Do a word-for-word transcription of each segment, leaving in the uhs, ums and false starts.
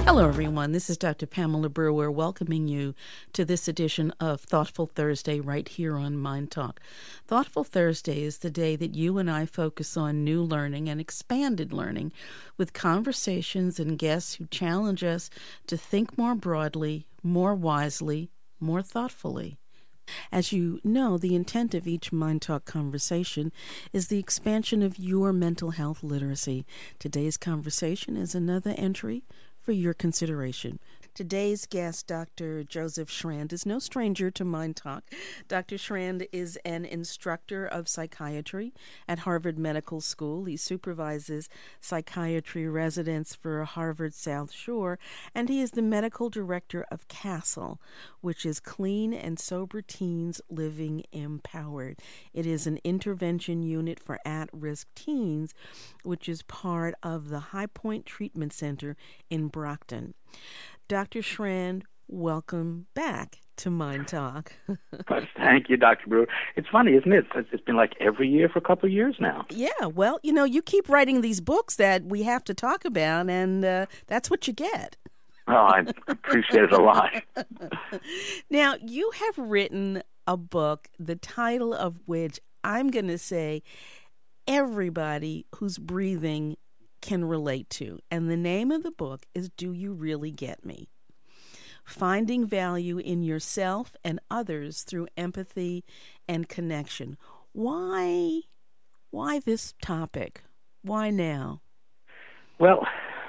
Hello, everyone. This is Doctor Pamela Brewer welcoming you to this edition of Thoughtful Thursday right here on Mind Talk. Thoughtful Thursday is the day that you and I focus on new learning and expanded learning with conversations and guests who challenge us to think more broadly, more wisely, more thoughtfully. As you know, the intent of each Mind Talk conversation is the expansion of your mental health literacy. Today's conversation is another entry for your consideration. Today's guest, Doctor Joseph Schrand, is no stranger to Mind Talk. Doctor Schrand is an instructor of psychiatry at Harvard Medical School. He supervises psychiatry residents for Harvard South Shore, and he is the medical director of CASTLE, which is Clean and Sober Teens Living Empowered. It is an intervention unit for at-risk teens, which is part of the High Point Treatment Center in Brockton. Doctor Schrand, welcome back to Mind Talk. Thank you, Doctor Brewer. It's funny, isn't it? It's been like every year for a couple of years now. Yeah, well, you know, you keep writing these books that we have to talk about, and uh, that's what you get. Oh, I appreciate it a lot. Now, you have written a book, the title of which I'm going to say everybody who's breathing can relate to. And the name of the book is Do You Really Get Me? Finding Value in Yourself and Others Through Empathy and Connection. Why, why this topic? Why now? Well,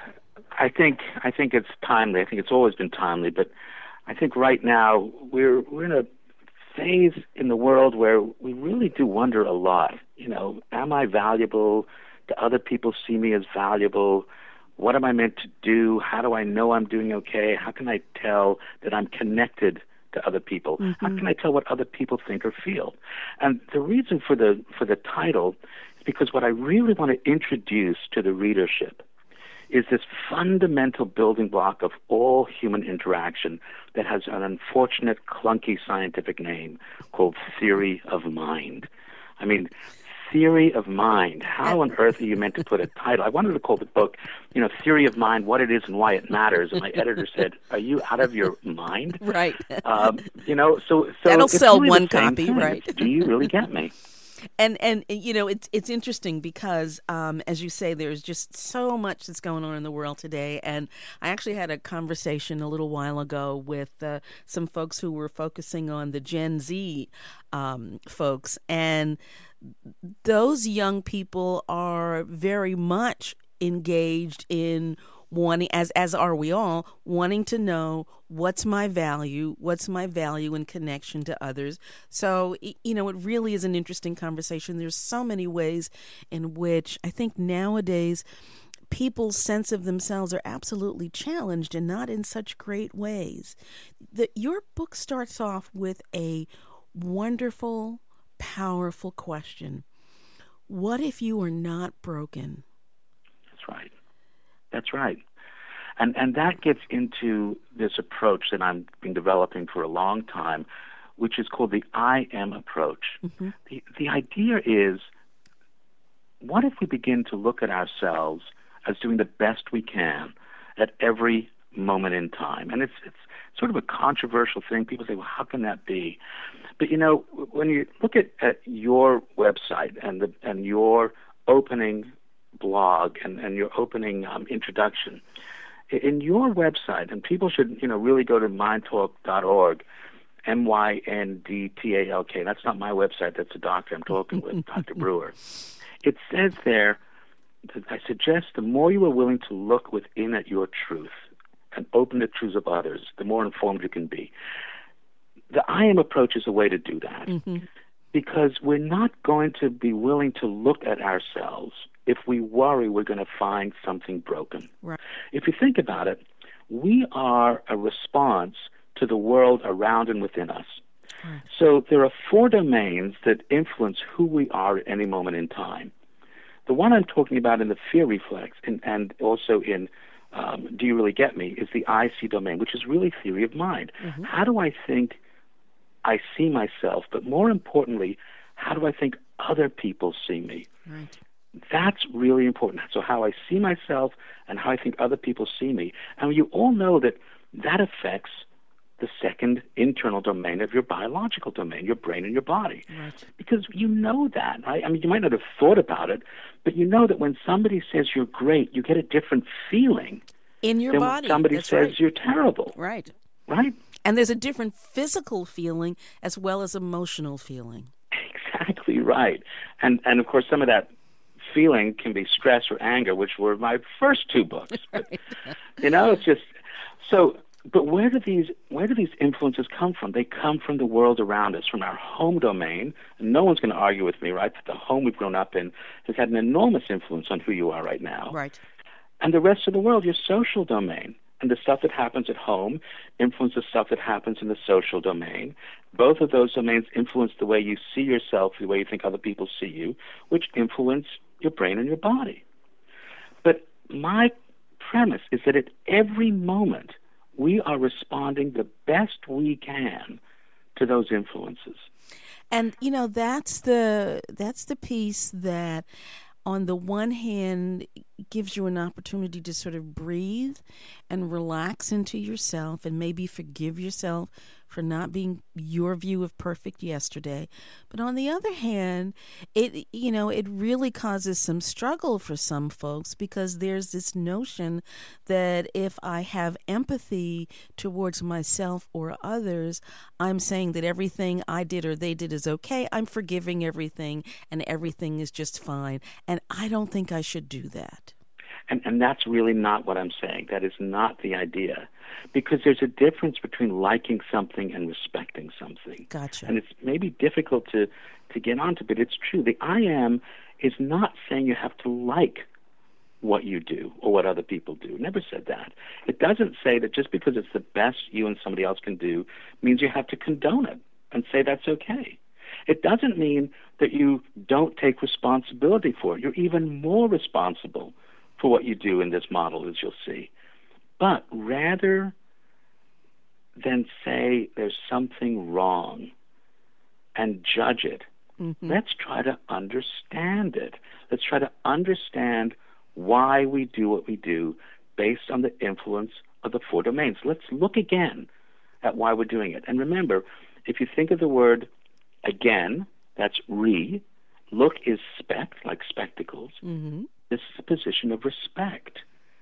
I think I think it's timely. I think it's always been timely, but I think right now we're we're in a phase in the world where we really do wonder a lot. You know, am I valuable? Do other people see me as valuable? What am I meant to do? How do I know I'm doing okay? How can I tell that I'm connected to other people? Mm-hmm. How can I tell what other people think or feel? And the reason for the for the title is because what I really want to introduce to the readership is this fundamental building block of all human interaction that has an unfortunate, clunky scientific name called theory of mind. I mean, theory of mind. How on earth are you meant to put a title? I wanted to call the book, you know, Theory of Mind, What It Is and Why It Matters. And my editor said, are you out of your mind? Right. Um, you know, so, so that'll it's sell really one the same copy, thing. right? It's, do you really get me? And, and you know, it's it's interesting because, um, as you say, there's just so much that's going on in the world today. And I actually had a conversation a little while ago with uh, some folks who were focusing on the Gen Z um, folks. And those young people are very much engaged in wanting, as as are we all, wanting to know what's my value, what's my value in connection to others. So, you know, it really is an interesting conversation. There's so many ways in which I think nowadays people's sense of themselves are absolutely challenged and not in such great ways. The, your book starts off with a wonderful, powerful question. What if you are not broken? That's right. That's right. And and that gets into this approach that I've been developing for a long time, which is called the I am approach. Mm-hmm. The the idea is, what if we begin to look at ourselves as doing the best we can at every moment in time? And it's it's sort of a controversial thing. People say, well, how can that be? But, you know, when you look at, at your website and the and your opening blog and, and your opening um, introduction, in your website, and people should, you know, really go to mind talk dot org, M Y N D T A L K. That's not my website. That's a doctor I'm talking with, Doctor Brewer. It says there, that I suggest the more you are willing to look within at your truth and open the truths of others, the more informed you can be. The I am approach is a way to do that, mm-hmm. because we're not going to be willing to look at ourselves if we worry we're going to find something broken. Right. If you think about it, we are a response to the world around and within us. Right. So there are four domains that influence who we are at any moment in time. The one I'm talking about in the fear reflex and, and also in um, Do You Really Get Me is the I C domain, which is really theory of mind. Mm-hmm. How do I think I see myself? But more importantly, how do I think other people see me? Right. That's really important. So how I see myself and how I think other people see me. And you all know that that affects the second internal domain of your biological domain, your brain and your body. Right. Because you know that, right? I mean, you might not have thought about it, but you know that when somebody says you're great, you get a different feeling in your than body. When somebody That's says right. you're terrible. Right. Right? And there's a different physical feeling as well as emotional feeling. Exactly right. And and of course, some of that feeling can be stress or anger, which were my first two books. But, right. You know, it's just so. But where do these where do these influences come from? They come from the world around us, from our home domain. And no one's going to argue with me, right? That the home we've grown up in has had an enormous influence on who you are right now. Right. And the rest of the world, your social domain. And the stuff that happens at home influences stuff that happens in the social domain. Both of those domains influence the way you see yourself, the way you think other people see you, which influence your brain and your body. But my premise is that at every moment, we are responding the best we can to those influences. And, you know, that's the that's the piece that, on the one hand, gives you an opportunity to sort of breathe and relax into yourself and maybe forgive yourself for not being your view of perfect yesterday. But on the other hand, it, you know, it really causes some struggle for some folks, because there's this notion that if I have empathy towards myself or others, I'm saying that everything I did or they did is okay. I'm forgiving everything and everything is just fine. And I don't think I should do that. And, and that's really not what I'm saying. That is not the idea. Because there's a difference between liking something and respecting something. Gotcha. And it's maybe difficult to, to get onto, but it's true. The I am is not saying you have to like what you do or what other people do. It never said that. It doesn't say that just because it's the best you and somebody else can do means you have to condone it and say that's okay. It doesn't mean that you don't take responsibility for it. You're even more responsible for what you do in this model, as you'll see. But rather than say there's something wrong and judge it, mm-hmm. let's try to understand it. Let's try to understand why we do what we do based on the influence of the four domains. Let's look again at why we're doing it. And remember, if you think of the word again, that's re. Look is spect, like spectacles. Mm-hmm. This is a position of respect.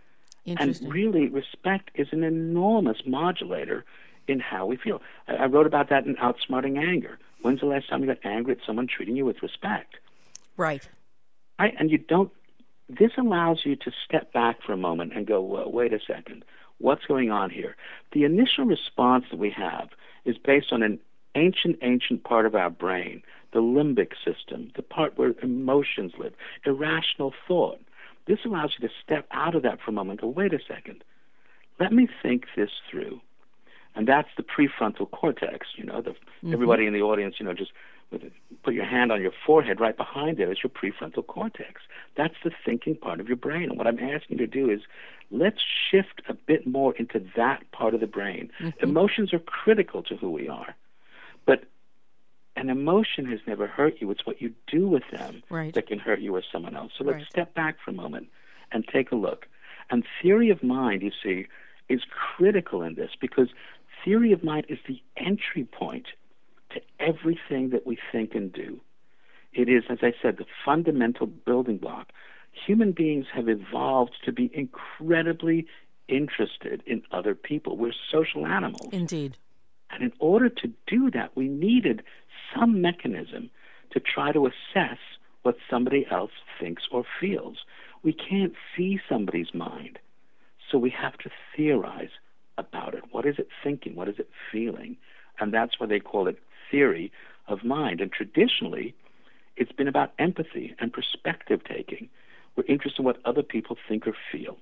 And really, respect is an enormous modulator in how we feel. I, I wrote about that in Outsmarting Anger. When's the last time you got angry at someone treating you with respect? Right. Right? And you don't, this allows you to step back for a moment and go, well, wait a second, what's going on here? The initial response that we have is based on an ancient, ancient part of our brain, the limbic system, the part where emotions live, irrational thought. This allows you to step out of that for a moment and go, wait a second, let me think this through. And that's the prefrontal cortex, you know, the, mm-hmm. everybody in the audience, you know, just with it, put your hand on your forehead. Right behind it is your prefrontal cortex. That's the thinking part of your brain. And what I'm asking you to do is let's shift a bit more into that part of the brain. Mm-hmm. Emotions are critical to who we are. But an emotion has never hurt you. It's what you do with them right. that can hurt you or someone else. So let's right. step back for a moment and take a look. And theory of mind, you see, is critical in this because theory of mind is the entry point to everything that we think and do. It is, as I said, the fundamental building block. Human beings have evolved to be incredibly interested in other people. We're social animals. Indeed. And in order to do that, we needed some mechanism to try to assess what somebody else thinks or feels. We can't see somebody's mind, so we have to theorize about it. What is it thinking? What is it feeling? And that's why they call it theory of mind. And traditionally, it's been about empathy and perspective taking. We're interested in what other people think or feel.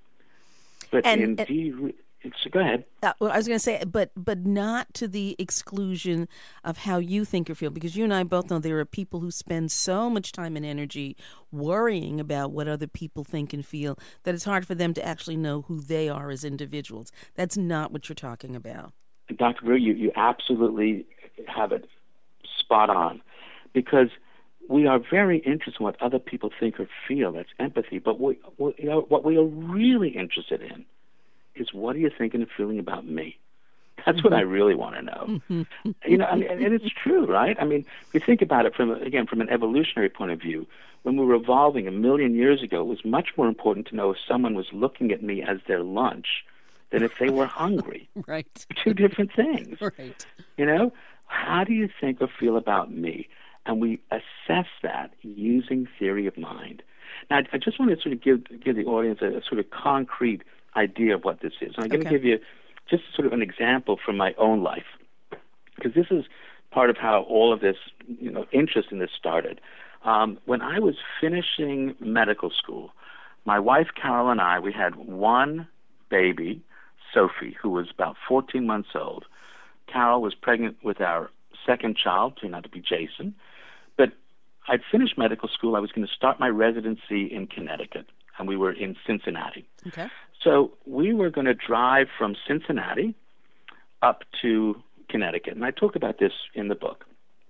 But and, indeed... And, So go ahead. Uh, well, I was going to say, but but not to the exclusion of how you think or feel, because you and I both know there are people who spend so much time and energy worrying about what other people think and feel that it's hard for them to actually know who they are as individuals. That's not what you're talking about. Doctor Brewer, you, you absolutely have it spot on, because we are very interested in what other people think or feel. That's empathy. But we, we, you know, what we are really interested in is, what are you thinking and feeling about me? That's mm-hmm. what I really want to know. Mm-hmm. You know, and, and it's true, right? I mean, if you think about it from, again, from an evolutionary point of view, when we were evolving a million years ago, it was much more important to know if someone was looking at me as their lunch than if they were hungry. Right. Two different things. Right. You know, how do you think or feel about me? And we assess that using theory of mind. Now, I just want to sort of give give the audience a, a sort of concrete idea of what this is. And I'm going okay. to give you just sort of an example from my own life, because this is part of how all of this, you know, interest in this started. Um, when I was finishing medical school, my wife Carol and I, we had one baby, Sophie, who was about fourteen months old. Carol was pregnant with our second child, turned out to be Jason. But I'd finished medical school. I was going to start my residency in Connecticut, and we were in Cincinnati. Okay. So we were going to drive from Cincinnati up to Connecticut, and I talk about this in the book.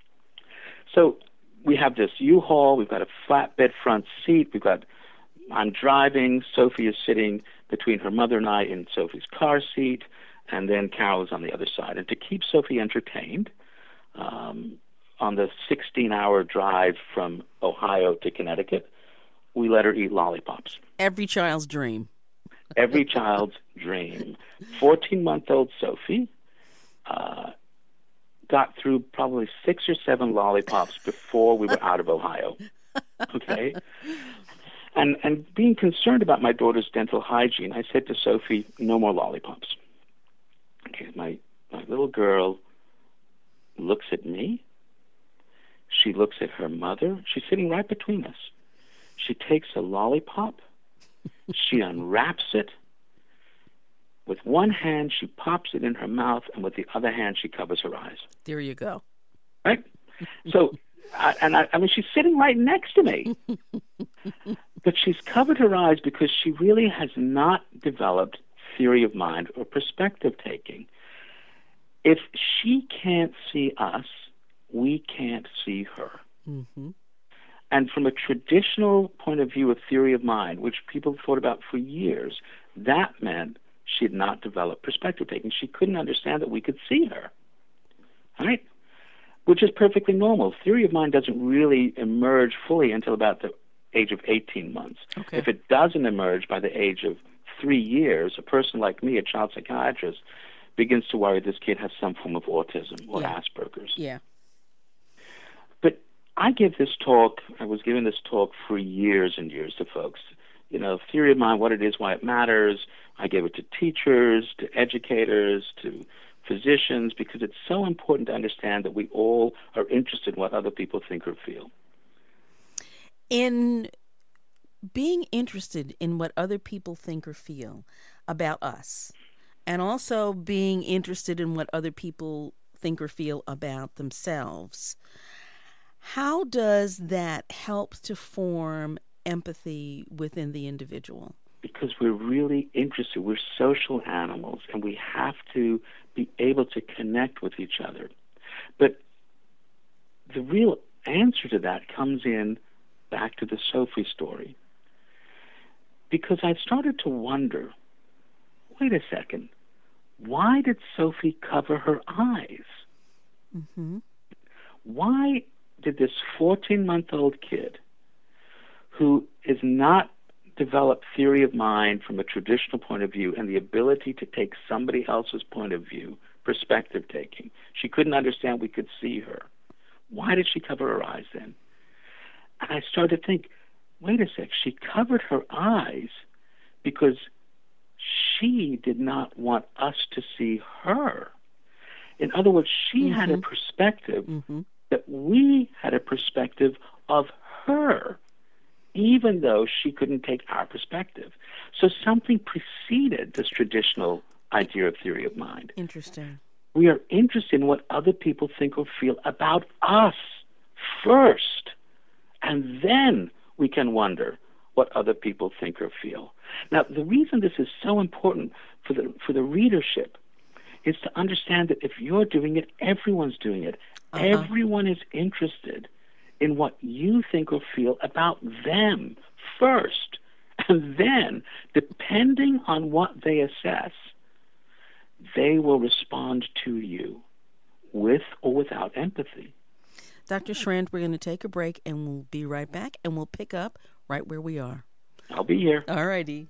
So we have this U-Haul. We've got a flatbed front seat. We've got, I'm driving. Sophie is sitting between her mother and I in Sophie's car seat, and then Carol is on the other side. And to keep Sophie entertained, um, on the sixteen-hour drive from Ohio to Connecticut, we let her eat lollipops. Every child's dream. Every child's dream. fourteen-month-old Sophie uh, got through probably six or seven lollipops before we were out of Ohio. Okay? And and being concerned about my daughter's dental hygiene, I said to Sophie, no more lollipops. Okay, my, my little girl looks at me. She looks at her mother. She's sitting right between us. She takes a lollipop. She unwraps it. With one hand, she pops it in her mouth, and with the other hand, she covers her eyes. There you go. Right? So, I, and I, I mean, she's sitting right next to me. But she's covered her eyes because she really has not developed theory of mind or perspective taking. If she can't see us, we can't see her. Mm-hmm. And from a traditional point of view of theory of mind, which people thought about for years, that meant she had not developed perspective taking. She couldn't understand that we could see her. Right? Which is perfectly normal. Theory of mind doesn't really emerge fully until about the age of eighteen months. Okay. If it doesn't emerge by the age of three years, a person like me, a child psychiatrist, begins to worry this kid has some form of autism or yeah. Asperger's. Yeah. But I give this talk, I was giving this talk for years and years to folks. You know, theory of mind, what it is, why it matters. I gave it to teachers, to educators, to physicians, because it's so important to understand that we all are interested in what other people think or feel. In being interested in what other people think or feel about us, and also being interested in what other people think or feel about themselves, how does that help to form empathy within the individual? Because we're really interested. We're social animals, and we have to be able to connect with each other. But the real answer to that comes in back to the Sophie story. Because I started to wonder, wait a second, why did Sophie cover her eyes? Mm-hmm. Why did this fourteen-month-old kid, who is not developed theory of mind from a traditional point of view and the ability to take somebody else's point of view, perspective taking, she couldn't understand we could see her. Why did she cover her eyes then? And I started to think, wait a sec, she covered her eyes because she did not want us to see her. In other words, she mm-hmm. had a perspective mm-hmm. that we had a perspective of her, even though she couldn't take our perspective. So something preceded this traditional idea of theory of mind. Interesting. We are interested in what other people think or feel about us first, and then we can wonder what other people think or feel. Now, the reason this is so important for the for the readership is to understand that if you're doing it, everyone's doing it. Uh-huh. Everyone is interested in what you think or feel about them first. And then, depending on what they assess, they will respond to you with or without empathy. Doctor Schrand, we're going to take a break, and we'll be right back, and we'll pick up right where we are. I'll be here. All righty.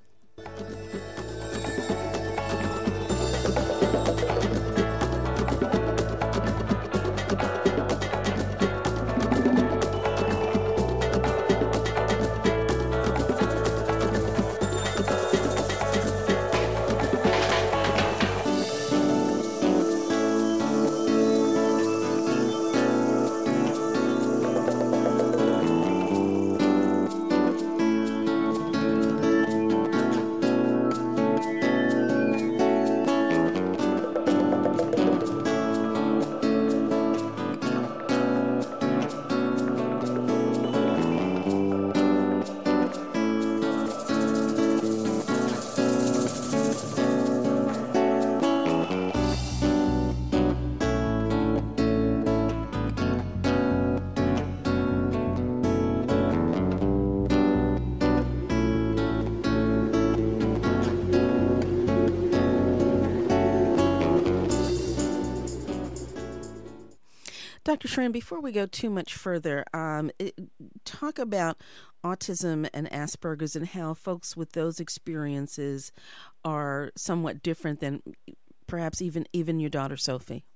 Doctor Schrand, before we go too much further, um, it, talk about autism and Asperger's and how folks with those experiences are somewhat different than perhaps even, even your daughter, Sophie.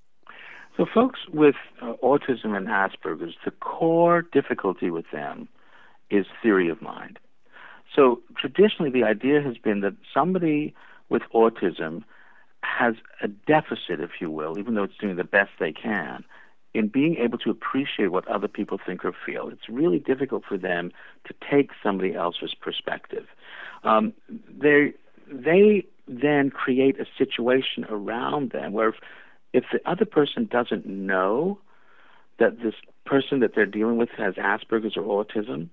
So folks with uh, autism and Asperger's, the core difficulty with them is theory of mind. So traditionally, the idea has been that somebody with autism has a deficit, if you will, even though it's doing the best they can, in being able to appreciate what other people think or feel. It's really difficult for them to take somebody else's perspective. Um, they they then create a situation around them where if, if the other person doesn't know that this person that they're dealing with has Asperger's or autism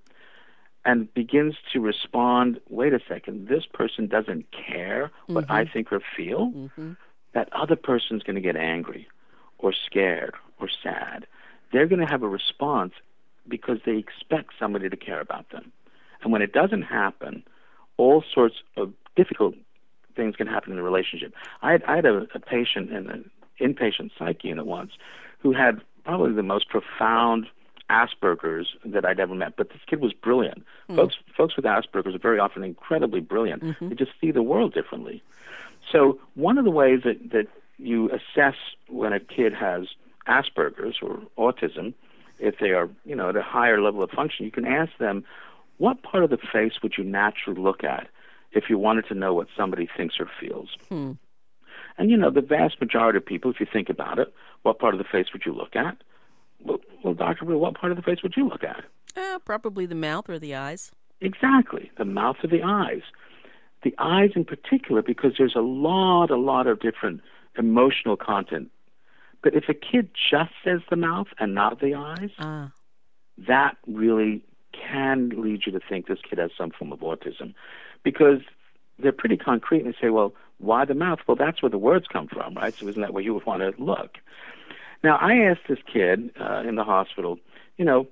and begins to respond, wait a second, this person doesn't care what mm-hmm. I think or feel, mm-hmm. that other person's going to get angry or scared or sad. They're going to have a response because they expect somebody to care about them. And when it doesn't happen, all sorts of difficult things can happen in the relationship. I had, I had a, a patient in an inpatient psych unit once who had probably the most profound Asperger's that I'd ever met, but this kid was brilliant. Mm. Folks folks with Asperger's are very often incredibly brilliant. Mm-hmm. They just see the world differently. So one of the ways that, that you assess when a kid has Asperger's or autism, if they are, you know, at a higher level of function, you can ask them, what part of the face would you naturally look at if you wanted to know what somebody thinks or feels? Hmm. And, you know, the vast majority of people, if you think about it, what part of the face would you look at? Well, well Doctor Brewer, what part of the face would you look at? Uh, probably the mouth or the eyes. Exactly, the mouth or the eyes. The eyes in particular, because there's a lot, a lot of different emotional content. But if a kid just says the mouth and not the eyes, uh. that really can lead you to think this kid has some form of autism. Because they're pretty concrete and they say, well, why the mouth? Well, that's where the words come from, right? So isn't that where you would want to look? Now, I asked this kid uh, in the hospital, you know,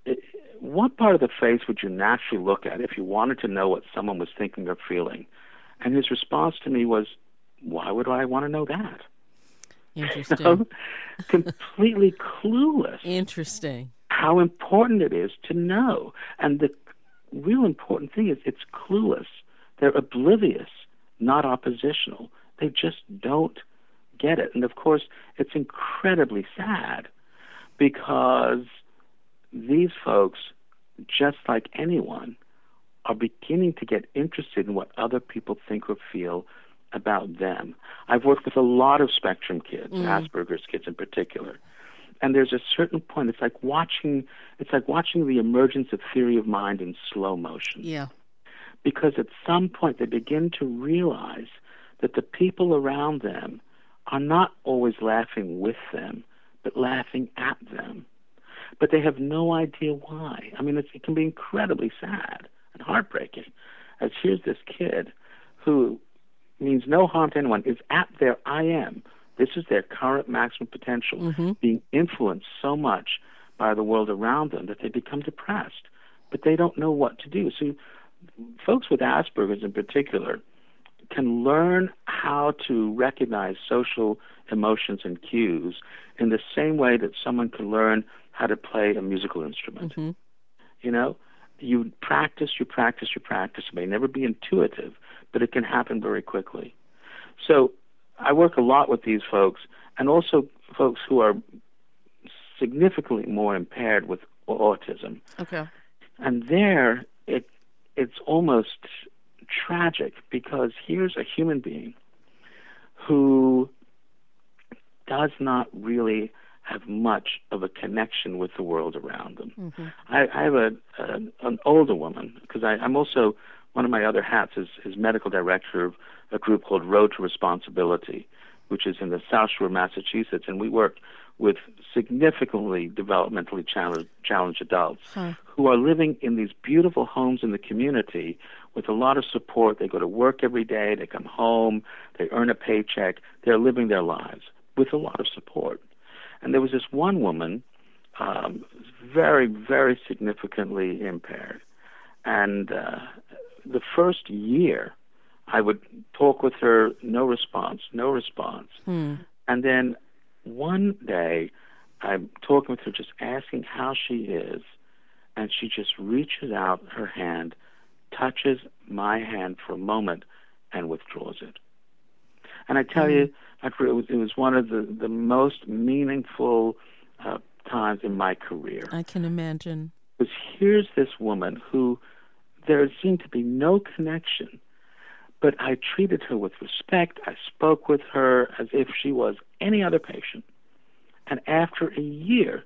what part of the face would you naturally look at if you wanted to know what someone was thinking or feeling? And his response to me was, why would I want to know that? Interesting. So, completely clueless. Interesting. How important it is to know. And the real important thing is it's clueless. They're oblivious, not oppositional. They just don't get it. And of course, it's incredibly sad because these folks, just like anyone, are beginning to get interested in what other people think or feel about them. I've worked with a lot of spectrum kids, mm. Asperger's kids in particular. And there's a certain point, it's like watching it's like watching the emergence of theory of mind in slow motion. Yeah. Because at some point they begin to realize that the people around them are not always laughing with them, but laughing at them. But they have no idea why. I mean, it's, it can be incredibly sad and heartbreaking. As here's this kid who means no harm to anyone, is at their I am. This is their current maximum potential, mm-hmm. being influenced so much by the world around them that they become depressed, but they don't know what to do. So folks with Asperger's in particular can learn how to recognize social emotions and cues in the same way that someone can learn how to play a musical instrument. Mm-hmm. You know, you practice, you practice, you practice. It may never be intuitive, but it can happen very quickly. So I work a lot with these folks, and also folks who are significantly more impaired with autism. Okay. And there, it it's almost tragic, because here's a human being who does not really have much of a connection with the world around them. Mm-hmm. I, I have a, a an older woman, because I'm also, one of my other hats is, is medical director of a group called Road to Responsibility, which is in the South Shore, Massachusetts, and we work with significantly developmentally challenged, challenged adults huh. who are living in these beautiful homes in the community with a lot of support. They go to work every day, they come home, they earn a paycheck, they're living their lives with a lot of support. And there was this one woman, um, very, very significantly impaired. And uh, the first year, I would talk with her, no response, no response. Hmm. And then one day, I'm talking with her, just asking how she is, and she just reaches out her hand, touches my hand for a moment, and withdraws it. And I tell mm. you, it was, it was one of the, the most meaningful uh, times in my career. I can imagine. Because here's this woman who there seemed to be no connection, but I treated her with respect. I spoke with her as if she was any other patient. And after a year,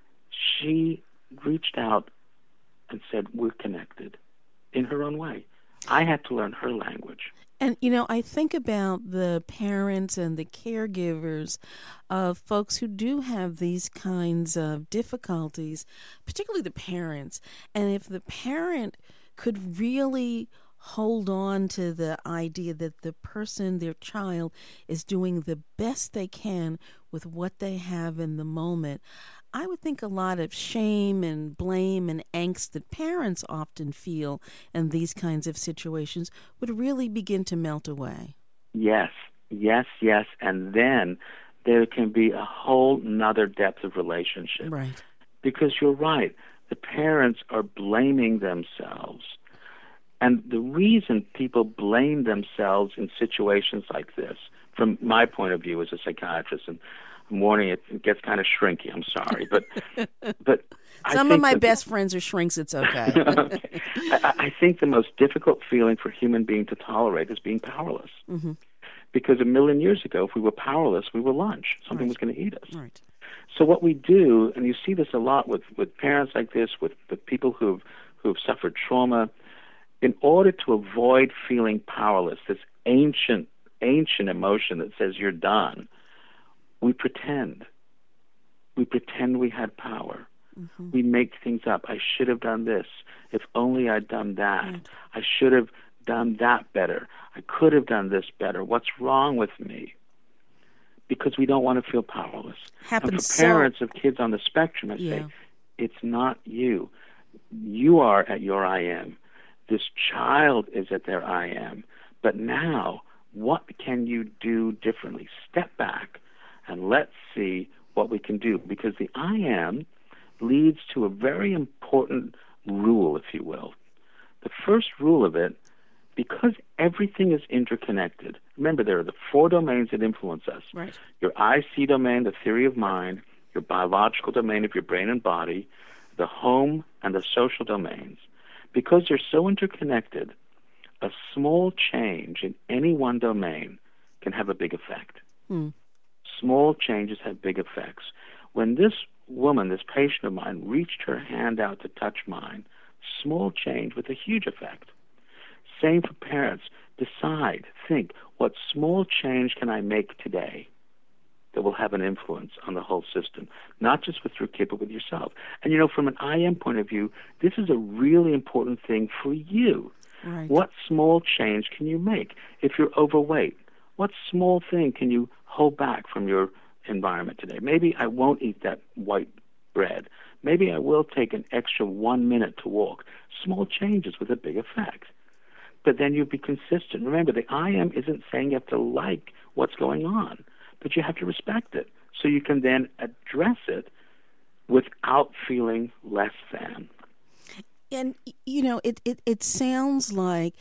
she reached out and said, we're connected, in her own way. I had to learn her language. And, you know, I think about the parents and the caregivers of folks who do have these kinds of difficulties, particularly the parents. And if the parent could really hold on to the idea that the person, their child, is doing the best they can with what they have in the moment, I would think a lot of shame and blame and angst that parents often feel in these kinds of situations would really begin to melt away. Yes, yes, yes. And then there can be a whole nother depth of relationship. Right. Because you're right, the parents are blaming themselves. And the reason people blame themselves in situations like this, from my point of view as a psychiatrist, and I'm warning it, it gets kind of shrinky, I'm sorry, but but some I of my that, best friends are shrinks, it's okay. okay. I, I think the most difficult feeling for a human being to tolerate is being powerless. Mm-hmm. Because a million years ago, if we were powerless, we were lunch. Something right. was going to eat us. Right. So what we do, and you see this a lot with, with parents like this, with, with people who've who've suffered trauma, in order to avoid feeling powerless, this ancient, ancient emotion that says you're done, we pretend. We pretend we had power. Mm-hmm. We make things up. I should have done this. If only I'd done that. Right. I should have done that better. I could have done this better. What's wrong with me? Because we don't want to feel powerless. Happens and for parents so... of kids on the spectrum, I yeah. say, it's not you. You are at your I am. This child is at their I am. But now, what can you do differently? Step back and let's see what we can do. Because the I am leads to a very important rule, if you will. The first rule of it, because everything is interconnected. Remember, there are the four domains that influence us. Right. Your I C domain, the theory of mind, your biological domain of your brain and body, the home and the social domains. Because they're so interconnected, a small change in any one domain can have a big effect. Hmm. Small changes have big effects. When this woman, this patient of mine, reached her hand out to touch mine, small change with a huge effect. Same for parents. Decide, think, what small change can I make today that will have an influence on the whole system, not just with your kid, but with yourself. And, you know, from an I am point of view, this is a really important thing for you. Right. What small change can you make? If you're overweight, what small thing can you hold back from your environment today? Maybe I won't eat that white bread. Maybe I will take an extra one minute to walk. Small changes with a big effect. But then you be consistent. Remember, the I am isn't saying you have to like what's going on, but you have to respect it so you can then address it without feeling less than. And, you know, it, it, it sounds like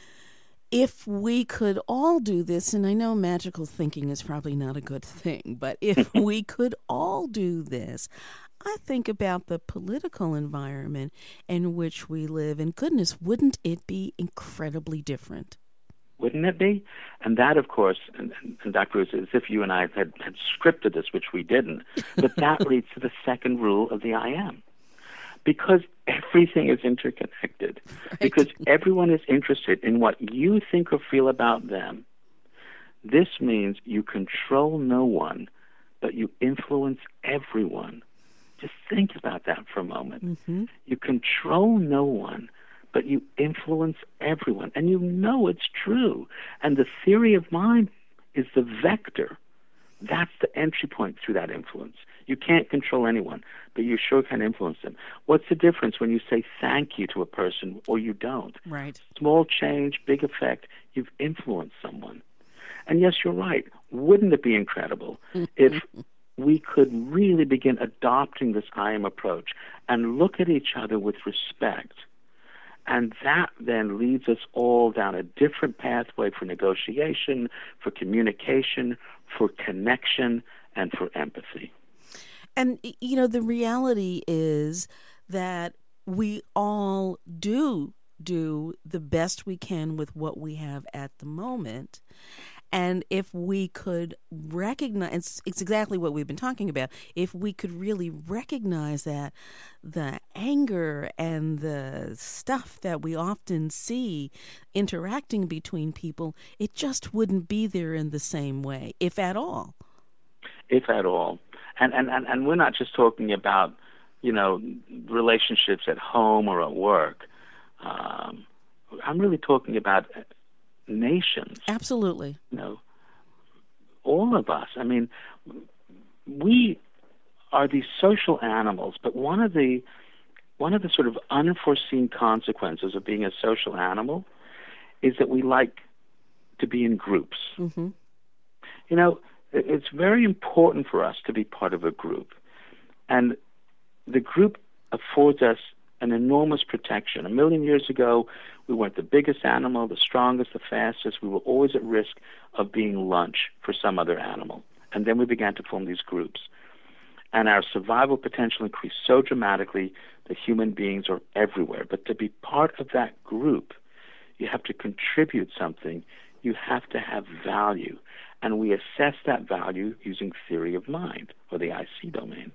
if we could all do this, and I know magical thinking is probably not a good thing, but if we could all do this, I think about the political environment in which we live, and goodness, wouldn't it be incredibly different? Wouldn't it be? And that, of course, and, and Doctor Ruth, as if you and I had, had scripted this, which we didn't, but that leads to the second rule of the I am. Because everything is interconnected, right. Because everyone is interested in what you think or feel about them, this means you control no one, but you influence everyone. Just think about that for a moment. Mm-hmm. You control no one, but you influence everyone. And you know it's true. And the theory of mind is the vector. That's the entry point through that influence. You can't control anyone, but you sure can influence them. What's the difference when you say thank you to a person or you don't? Right. Small change, big effect, you've influenced someone. And yes, you're right. Wouldn't it be incredible if we could really begin adopting this I am approach and look at each other with respect? And that then leads us all down a different pathway for negotiation, for communication, for connection, and for empathy. And, you know, the reality is that we all do do the best we can with what we have at the moment. And if we could recognize, it's, it's exactly what we've been talking about, if we could really recognize that the anger and the stuff that we often see interacting between people, it just wouldn't be there in the same way, if at all. If at all. And, and, and, and we're not just talking about, you know, relationships at home or at work. Um, I'm really talking about nations. Absolutely. You know, all of us. I mean, we are these social animals, but one of the one of the sort of unforeseen consequences of being a social animal is that we like to be in groups. Mm-hmm. You know, it's very important for us to be part of a group, and the group affords us an enormous protection. A million years ago, we weren't the biggest animal, the strongest, the fastest. We were always at risk of being lunch for some other animal. And then we began to form these groups. And our survival potential increased so dramatically that human beings are everywhere. But to be part of that group, you have to contribute something. You have to have value. And we assess that value using theory of mind, or the I C domain.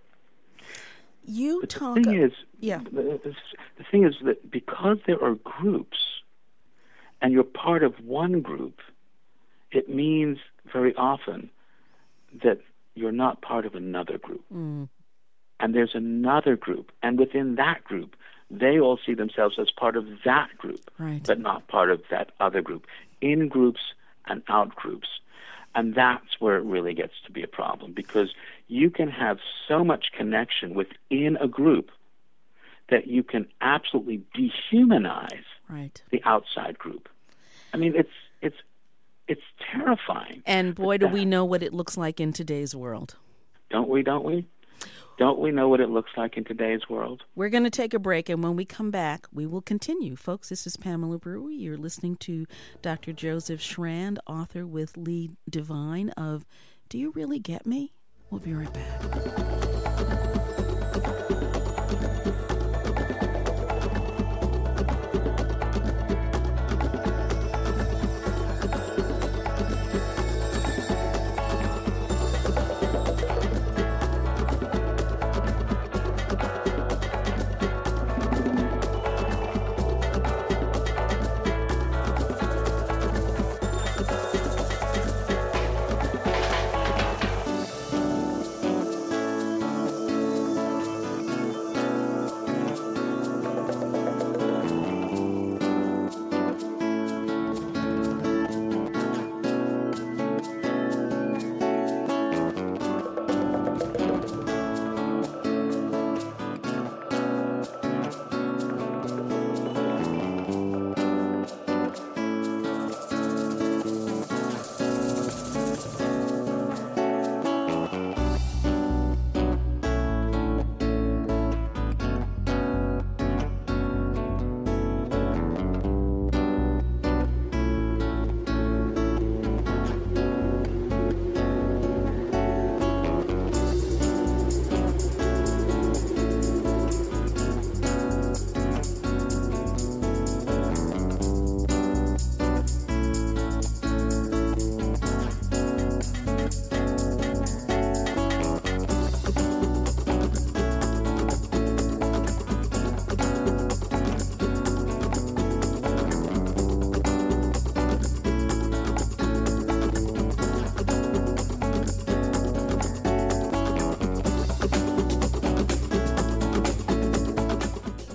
You but talk. The thing is, yeah. the, the thing is that because there are groups, and you're part of one group, it means very often that you're not part of another group. Mm. And there's another group, and within that group, they all see themselves as part of that group, right. but not part of that other group. In groups and out groups. And that's where it really gets to be a problem, because you can have so much connection within a group that you can absolutely dehumanize right. the outside group. I mean, it's it's it's terrifying. And boy, do we know what it looks like in today's world. Don't we, don't we? Don't we know what it looks like in today's world? We're going to take a break, and when we come back, we will continue. Folks, this is Pamela Brewer. You're listening to Doctor Joseph Schrand, author with Lee Devine of Do You Really Get Me? We'll be right back.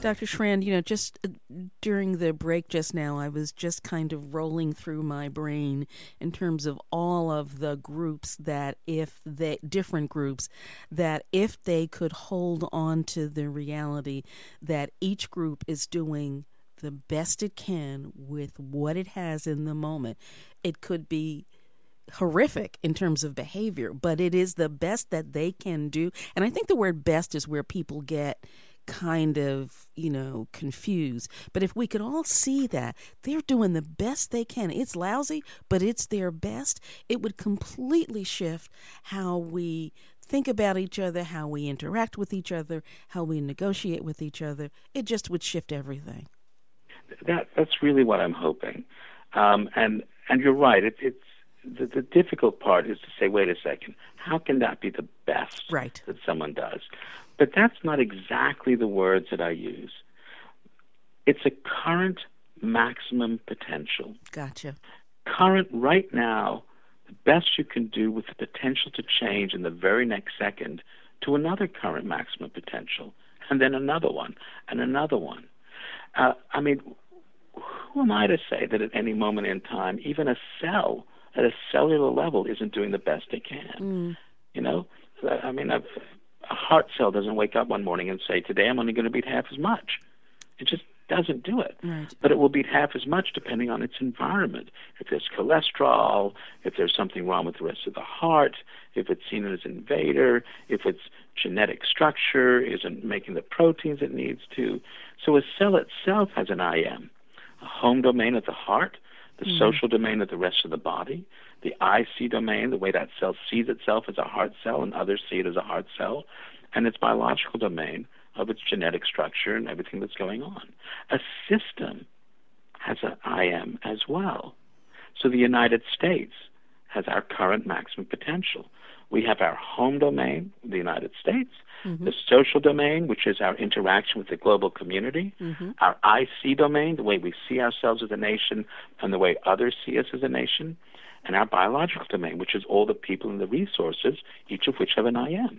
Doctor Schrand, you know, just uh, during the break just now, I was just kind of rolling through my brain in terms of all of the groups that if they, different groups, that if they could hold on to the reality that each group is doing the best it can with what it has in the moment, it could be horrific in terms of behavior, but it is the best that they can do. And I think the word best is where people get kind of, you know, confused. But if we could all see that they're doing the best they can, it's lousy, but it's their best, it would completely shift how we think about each other, how we interact with each other, how we negotiate with each other. It just would shift everything. That that's really what I'm hoping. Um, and and you're right. It, it's the, the difficult part is to say, wait a second, how can that be the best right. that someone does? But that's not exactly the words that I use. It's a current maximum potential. Gotcha. Current right now, the best you can do with the potential to change in the very next second to another current maximum potential, and then another one, and another one. Uh, I mean, who am I to say that at any moment in time, even a cell at a cellular level isn't doing the best it can? Mm. You know, I mean, I've, a heart cell doesn't wake up one morning and say, today I'm only going to beat half as much. It just doesn't do it. Right. But it will beat half as much depending on its environment. If there's cholesterol, if there's something wrong with the rest of the heart, if it's seen as an invader, if its genetic structure isn't making the proteins it needs to. So a cell itself has an I M, a home domain at the heart, the mm-hmm. social domain of the rest of the body, the I C domain, the way that cell sees itself as a heart cell and others see it as a heart cell, and its biological domain of its genetic structure and everything that's going on. A system has an I M as well. So the United States has our current maximum potential. We have our home domain, the United States, mm-hmm. the social domain, which is our interaction with the global community, mm-hmm. our I C domain, the way we see ourselves as a nation and the way others see us as a nation, and our biological domain, which is all the people and the resources, each of which have an I M.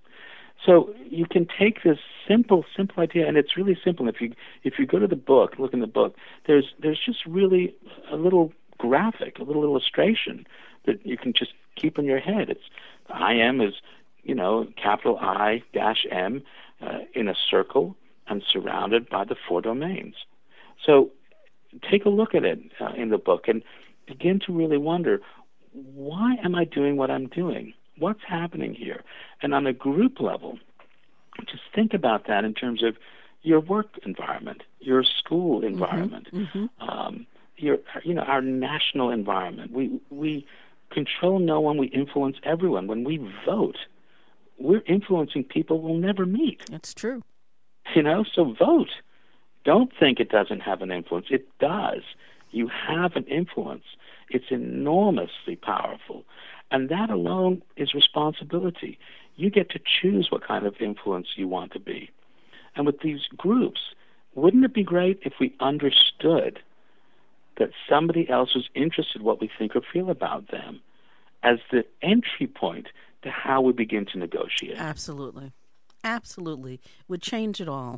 So you can take this simple, simple idea, and it's really simple. If you if you go to the book, look in the book, there's there's just really a little graphic, a little illustration that you can just keep in your head. It's the I M is, you know, capital I dash M uh, in a circle and surrounded by the four domains. So take a look at it uh, in the book and begin to really wonder, why am I doing what I'm doing? What's happening here? And on a group level, just think about that in terms of your work environment, your school environment, mm-hmm, mm-hmm. Um, your, you know, our national environment. We we control no one, we influence everyone. When we vote, we're influencing people we'll never meet. That's true. You know, so vote. Don't think it doesn't have an influence. It does. You have an influence. It's enormously powerful. And that alone is responsibility. You get to choose what kind of influence you want to be. And with these groups, wouldn't it be great if we understood that somebody else was interested in what we think or feel about them as the entry point to how we begin to negotiate? Absolutely. Absolutely. Would change it all.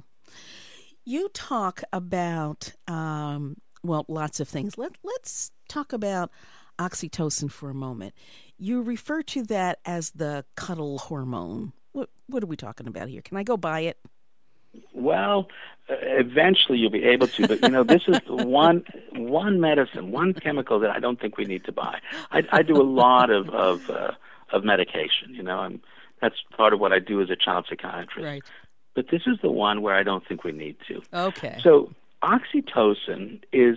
You talk about, um, well, lots of things. Let, let's talk about oxytocin for a moment. You refer to that as the cuddle hormone. What, what are we talking about here? Can I go buy it? Well, uh, eventually you'll be able to, but you know, this is the one one medicine, one chemical that I don't think we need to buy. I, I do a lot of of, uh, of medication. You know, I'm, that's part of what I do as a child psychiatrist. Right. But this is the one where I don't think we need to. Okay. So oxytocin is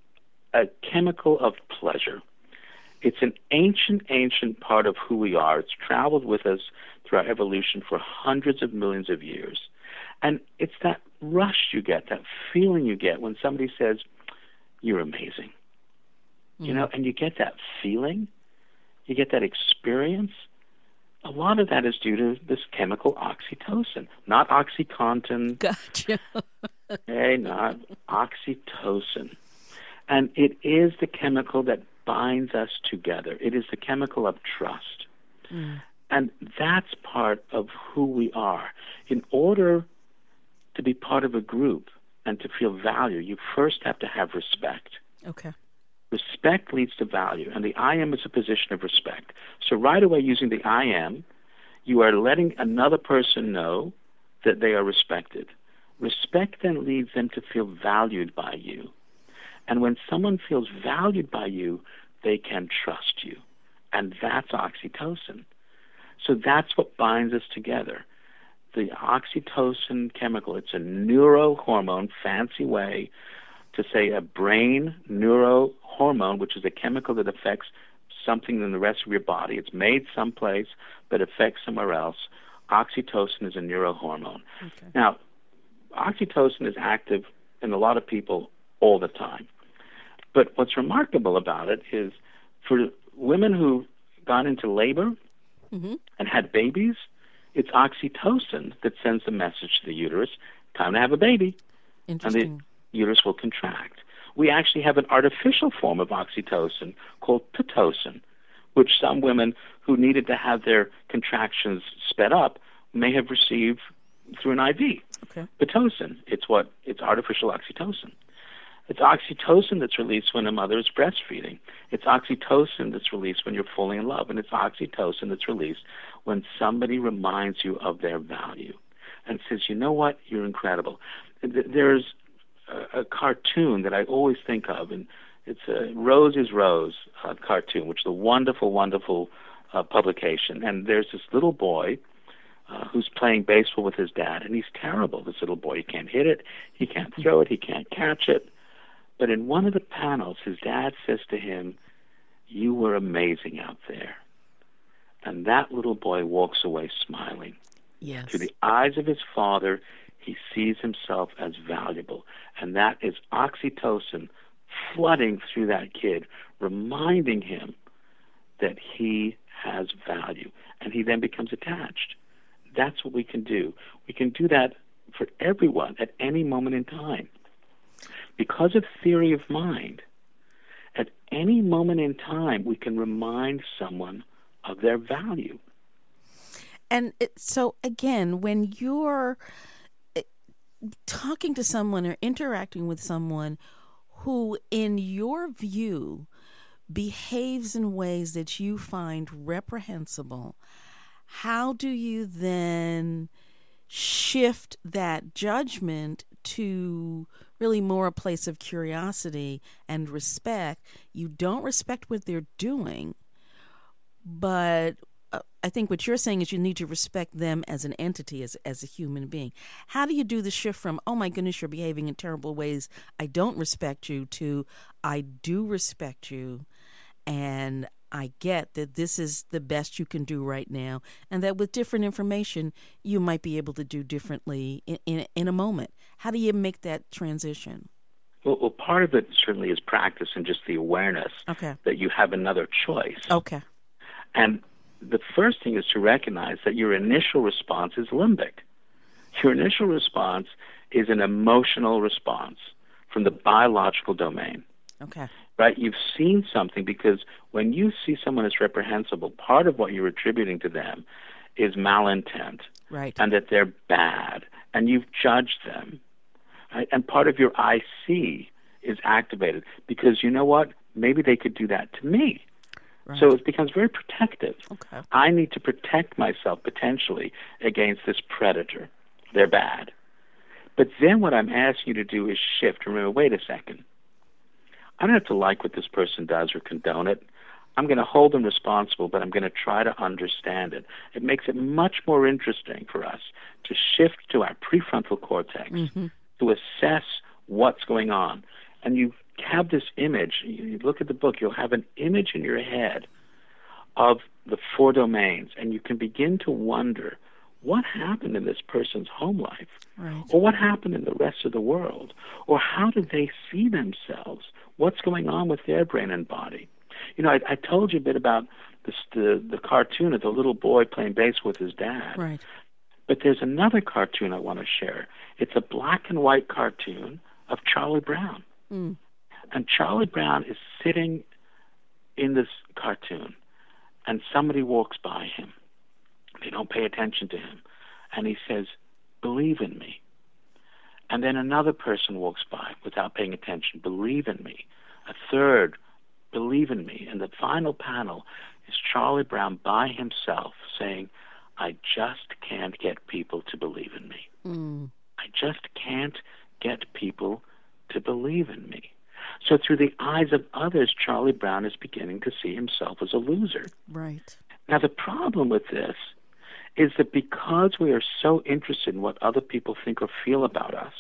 a chemical of pleasure. It's an ancient, ancient part of who we are. It's traveled with us through our evolution for hundreds of millions of years. And it's that rush you get, that feeling you get when somebody says, you're amazing. Mm-hmm. You know, and you get that feeling, you get that experience. A lot of that is due to this chemical oxytocin, not OxyContin. Gotcha. Hey, not oxytocin. And it is the chemical that binds us together. It is the chemical of trust. Mm. And that's part of who we are. In order to be part of a group and to feel value, you first have to have respect. Okay. Respect leads to value, and the I am is a position of respect. So right away, using the I am, you are letting another person know that they are respected. Respect then leads them to feel valued by you. And when someone feels valued by you, they can trust you. And that's oxytocin. So that's what binds us together. The oxytocin chemical, it's a neurohormone, fancy way to say a brain neurohormone, which is a chemical that affects something in the rest of your body. It's made someplace, but affects somewhere else. Oxytocin is a neurohormone. Okay. Now, oxytocin is active in a lot of people all the time. But what's remarkable about it is for women who've gone into labor mm-hmm. and had babies, it's oxytocin that sends the message to the uterus, time to have a baby. Interesting. And the uterus will contract. We actually have an artificial form of oxytocin called Pitocin, which some women who needed to have their contractions sped up may have received through an I V. Okay. Pitocin, it's what it's artificial oxytocin. It's oxytocin that's released when a mother is breastfeeding. It's oxytocin that's released when you're fully in love. And it's oxytocin that's released when somebody reminds you of their value and says, you know what, you're incredible. There's a, a cartoon that I always think of, and it's a Rose is Rose uh, cartoon, which is a wonderful, wonderful uh, publication. And there's this little boy uh, who's playing baseball with his dad, and he's terrible, this little boy. He can't hit it, he can't throw it, he can't catch it. But in one of the panels, his dad says to him, you were amazing out there. And that little boy walks away smiling. Yes. Through the eyes of his father, he sees himself as valuable. And that is oxytocin flooding through that kid, reminding him that he has value. And he then becomes attached. That's what we can do. We can do that for everyone at any moment in time. Because of theory of mind, at any moment in time, we can remind someone of their value. And it, so, again, when you're talking to someone or interacting with someone who, in your view, behaves in ways that you find reprehensible, how do you then shift that judgment to really more a place of curiosity and respect? You don't respect what they're doing, but uh, I think what you're saying is you need to respect them as an entity, as as a human being. How do you do the shift from, oh my goodness, you're behaving in terrible ways, I don't respect you, to I do respect you, and I get that this is the best you can do right now, and that with different information, you might be able to do differently in, in, in a moment. How do you make that transition? Well, well, part of it certainly is practice and just the awareness okay. that you have another choice. Okay. And the first thing is to recognize that your initial response is limbic. Your initial response is an emotional response from the biological domain. Okay. Right? You've seen something, because when you see someone as reprehensible, part of what you're attributing to them is malintent. Right. And that they're bad, and you've judged them. Right? And part of your I see is activated because, you know what, maybe they could do that to me. Right. So it becomes very protective. Okay. I need to protect myself potentially against this predator. They're bad. But then what I'm asking you to do is shift. Remember, wait a second. I don't have to like what this person does or condone it. I'm going to hold them responsible, but I'm going to try to understand it. It makes it much more interesting for us to shift to our prefrontal cortex, mm-hmm. to assess what's going on. And you have this image. You look at the book, you'll have an image in your head of the four domains, and you can begin to wonder, what happened in this person's home life? Right. Or what happened in the rest of the world? Or how do they see themselves? What's going on with their brain and body? You know, I, I told you a bit about this, the, the cartoon of the little boy playing bass with his dad. Right. But there's another cartoon I want to share. It's a black and white cartoon of Charlie Brown. Mm. And Charlie Brown is sitting in this cartoon, and somebody walks by him. They don't pay attention to him. And he says, believe in me. And then another person walks by without paying attention. Believe in me. A third, believe in me. And the final panel is Charlie Brown by himself saying, I just can't get people to believe in me. Mm. I just can't get people to believe in me. So through the eyes of others, Charlie Brown is beginning to see himself as a loser. Right. Now, the problem with this is that because we are so interested in what other people think or feel about us,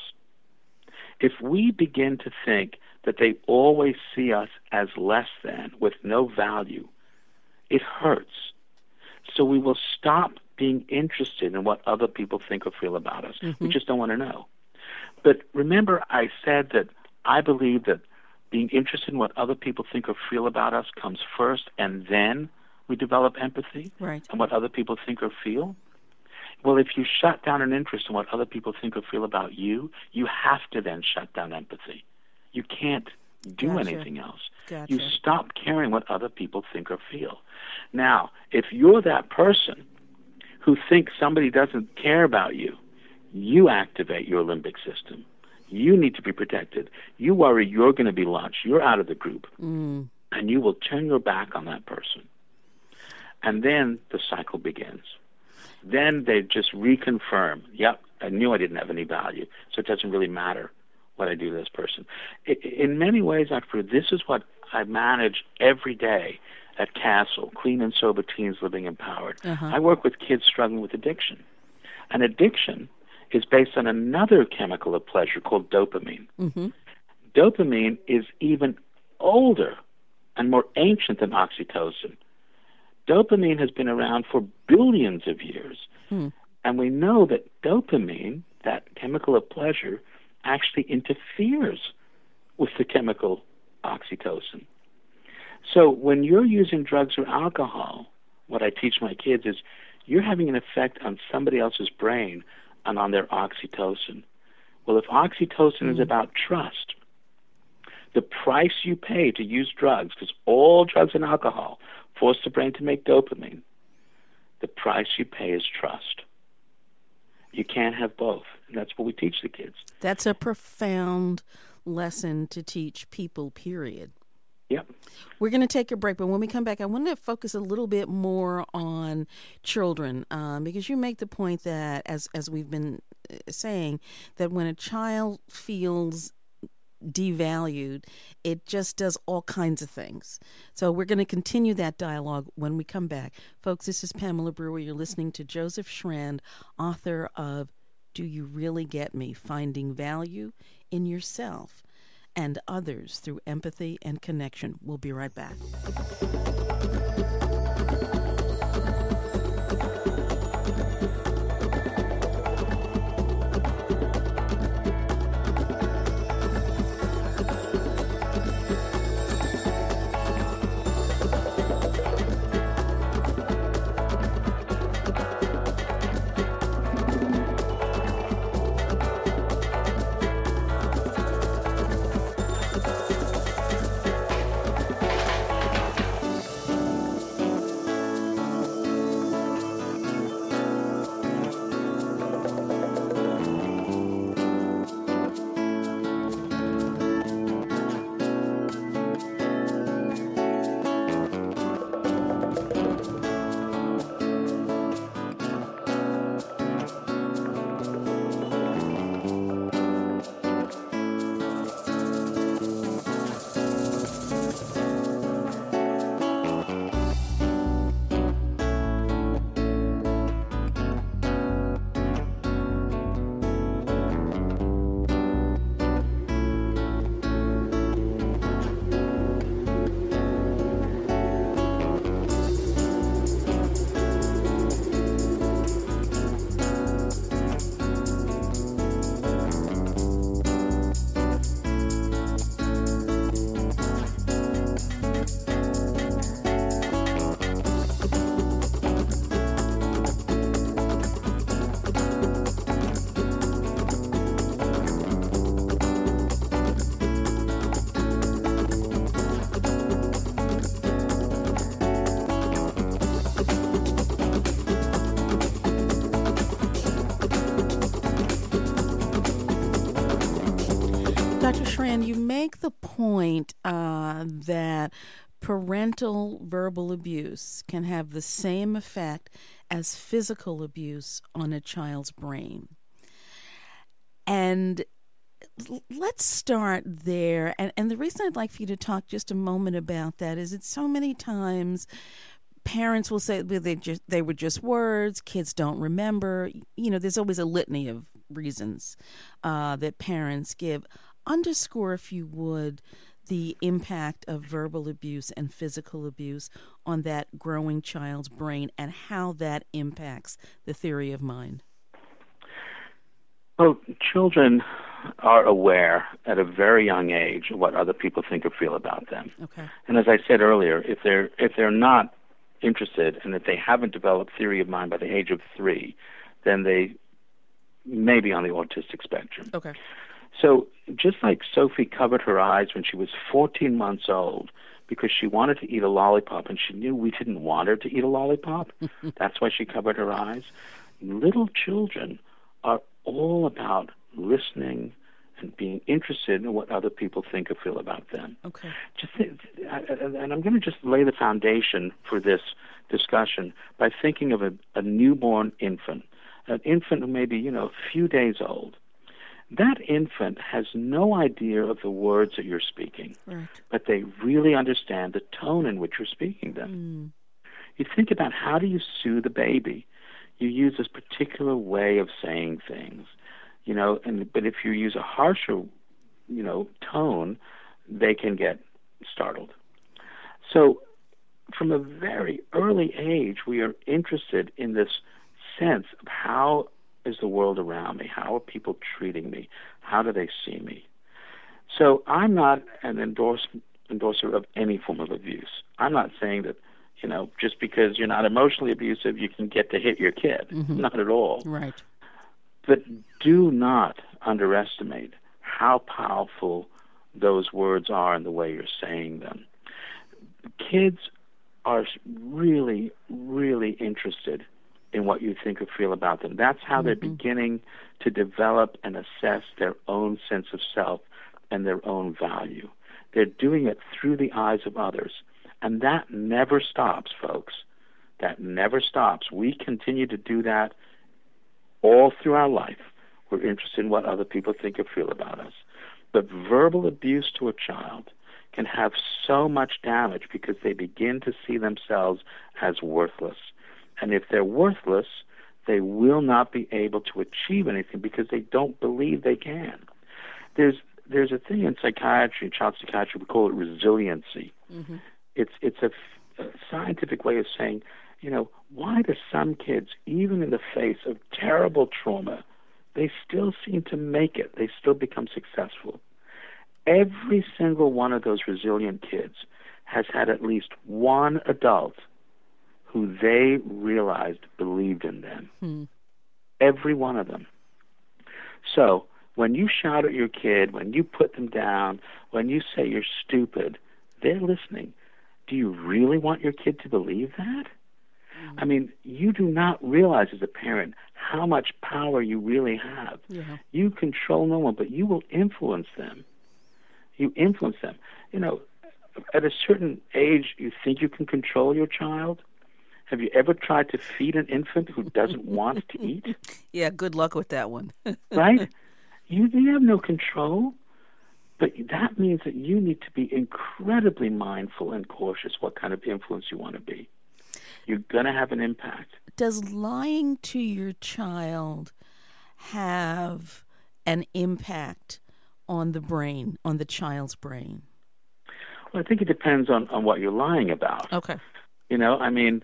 if we begin to think that they always see us as less than, with no value, it hurts. So we will stop being interested in what other people think or feel about us. Mm-hmm. We just don't want to know. But remember, I said that I believe that being interested in what other people think or feel about us comes first, and then we develop empathy right. and what other people think or feel. Well, if you shut down an interest in what other people think or feel about you, you have to then shut down empathy. You can't do gotcha. anything else. Gotcha. You stop caring what other people think or feel. Now, if you're that person who thinks somebody doesn't care about you, you activate your limbic system. You need to be protected. You worry you're going to be launched. You're out of the group. Mm. And you will turn your back on that person. And then the cycle begins. Then they just reconfirm, yep, I knew I didn't have any value, so it doesn't really matter what I do to this person. In many ways, Doctor this is what I manage every day at Castle, Clean and Sober Teens Living Empowered. Uh-huh. I work with kids struggling with addiction. And addiction is based on another chemical of pleasure called dopamine. Mm-hmm. Dopamine is even older and more ancient than oxytocin. Dopamine has been around for billions of years. Hmm. And we know that dopamine, that chemical of pleasure, actually interferes with the chemical oxytocin. So when you're using drugs or alcohol, what I teach my kids is you're having an effect on somebody else's brain and on their oxytocin. Well, if oxytocin mm. is about trust, the price you pay to use drugs, because all drugs and alcohol force the brain to make dopamine, the price you pay is trust. You can't have both. And that's what we teach the kids. That's a profound lesson to teach people, period. Yep. We're going to take a break, but when we come back, I want to focus a little bit more on children, um, because you make the point that, as as we've been saying, that when a child feels devalued, it just does all kinds of things. So we're going to continue that dialogue when we come back. Folks, this is Pamela Brewer. You're listening to Joseph Schrand, author of Do You Really Get Me? Finding Value in Yourself and Others Through Empathy and Connection. We'll be right back. Doctor Schran, you make the point uh, that parental verbal abuse can have the same effect as physical abuse on a child's brain. And let's start there. And, and the reason I'd like for you to talk just a moment about that is it's so many times parents will say, well, they just they were just words, kids don't remember. You know, there's always a litany of reasons uh, that parents give. Underscore, if you would, the impact of verbal abuse and physical abuse on that growing child's brain and how that impacts the theory of mind. Well, children are aware at a very young age of what other people think or feel about them. Okay. And as I said earlier, if they're if they're not interested and if they haven't developed theory of mind by the age of three, then they may be on the autistic spectrum. Okay. So just like Sophie covered her eyes when she was fourteen months old because she wanted to eat a lollipop and she knew we didn't want her to eat a lollipop, that's why she covered her eyes. Little children are all about listening and being interested in what other people think or feel about them. Okay. Just, and I'm going to just lay the foundation for this discussion by thinking of a, a newborn infant, an infant who may be, you know, a few days old. That infant has no idea of the words that you're speaking, right, but they really understand the tone in which you're speaking them. Mm. You think about how do you soothe a baby? You use this particular way of saying things, you know, and but if you use a harsher, you know, tone, they can get startled. So from a very early age, we are interested in this sense of how is the world around me? How are people treating me? How do they see me? So I'm not an endorse, endorser of any form of abuse. I'm not saying that, you know, just because you're not emotionally abusive, you can get to hit your kid. Mm-hmm. Not at all. Right. But do not underestimate how powerful those words are and the way you're saying them. Kids are really, really interested in what you think or feel about them. That's how mm-hmm. they're beginning to develop and assess their own sense of self and their own value. They're doing it through the eyes of others. And that never stops, folks. That never stops. We continue to do that all through our life. We're interested in what other people think or feel about us. But verbal abuse to a child can have so much damage because they begin to see themselves as worthless. And if they're worthless, they will not be able to achieve anything because they don't believe they can. There's there's a thing in psychiatry, child psychiatry, we call it resiliency. Mm-hmm. It's it's a, a scientific way of saying, you know, why do some kids, even in the face of terrible trauma, they still seem to make it? They still become successful. Every single one of those resilient kids has had at least one adult who they realized believed in them. Hmm. Every one of them. So when you shout at your kid, when you put them down, when you say you're stupid, they're listening. Do you really want your kid to believe that? Hmm. I mean, you do not realize as a parent how much power you really have. Yeah. You control no one, but you will influence them. You influence them. You know, at a certain age, you think you can control your child. Have you ever tried to feed an infant who doesn't want to eat? Yeah, good luck with that one. Right? You, you have no control. But that means that you need to be incredibly mindful and cautious what kind of influence you want to be. You're going to have an impact. Does lying to your child have an impact on the brain, on the child's brain? Well, I think it depends on, on what you're lying about. Okay. You know, I mean,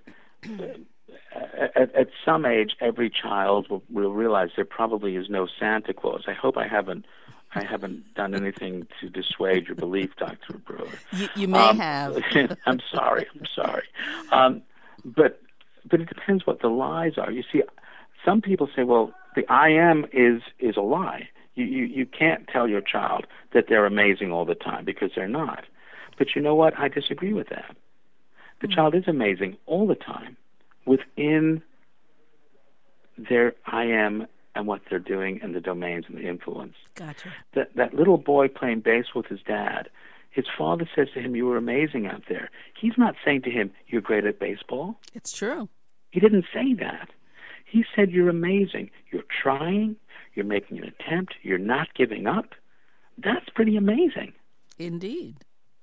at, at some age, every child will, will realize there probably is no Santa Claus. I hope I haven't I haven't done anything to dissuade your belief, Doctor Brewer. You, you may um, have. I'm sorry. I'm sorry. Um, but but it depends what the lies are. You see, some people say, well, the I am is is a lie. You, you you can't tell your child that they're amazing all the time because they're not. But you know what? I disagree with that. The mm-hmm. child is amazing all the time within their I am and what they're doing and the domains and the influence. Gotcha. That, that little boy playing baseball with his dad, his father says to him, you were amazing out there. He's not saying to him, you're great at baseball. It's true. He didn't say that. He said, you're amazing. You're trying. You're making an attempt. You're not giving up. That's pretty amazing. Indeed.